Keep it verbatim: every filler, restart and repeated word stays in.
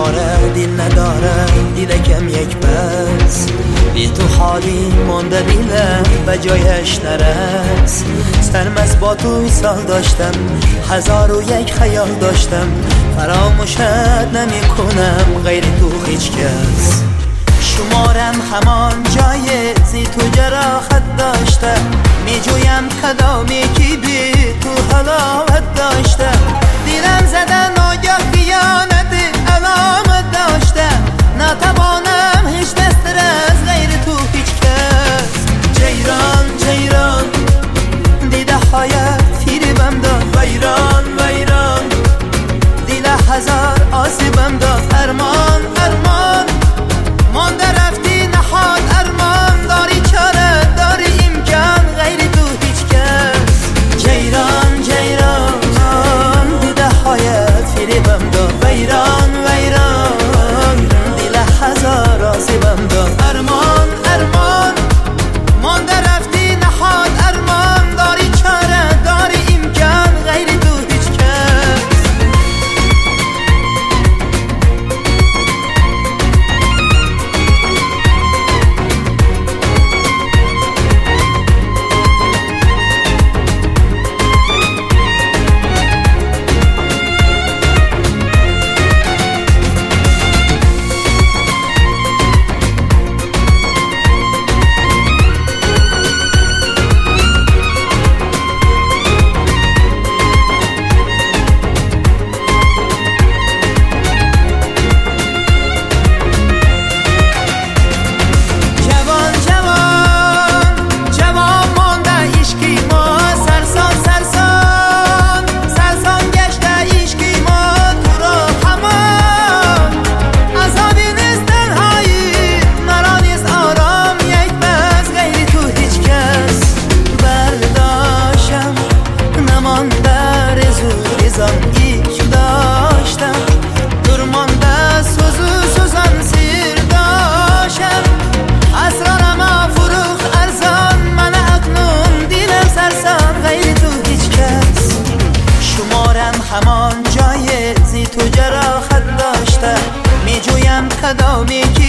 پاره دل نداره، دیدکم یک بس بی تو حالی مانده دیلم به جایش نرس. سرمست با تو سال داشتم، هزار و یک خیال داشتم، فراموشت نمی کنم غیر تو هیچ کس. شمارم همان جای زی تو جراحت داشته، می جویم کدامی که بی تو حلاوت داشته. دیرم زدن آگاه خیانت علامت داشته، نتوانم هیچ دستر از غیر تو هیچ کس. جیران جیران دیده هایت فریبم داد، ویران ویران دیل هزار آسیبم داد. ارمان ارمان مانده رفتی نهاد، ارمان داری چاره داری امکان غیر تو هیچ کس. جیران جیران دیده هایت فریبم داد، ویران ویران دیل هزار آسیبم داد. ارمان ارمان مانده رفتی نهاد، ارمان داری چاره داری امکان غیر تو هیچ کس. همان جای زی تو جراحت داشته، می جویم کدامی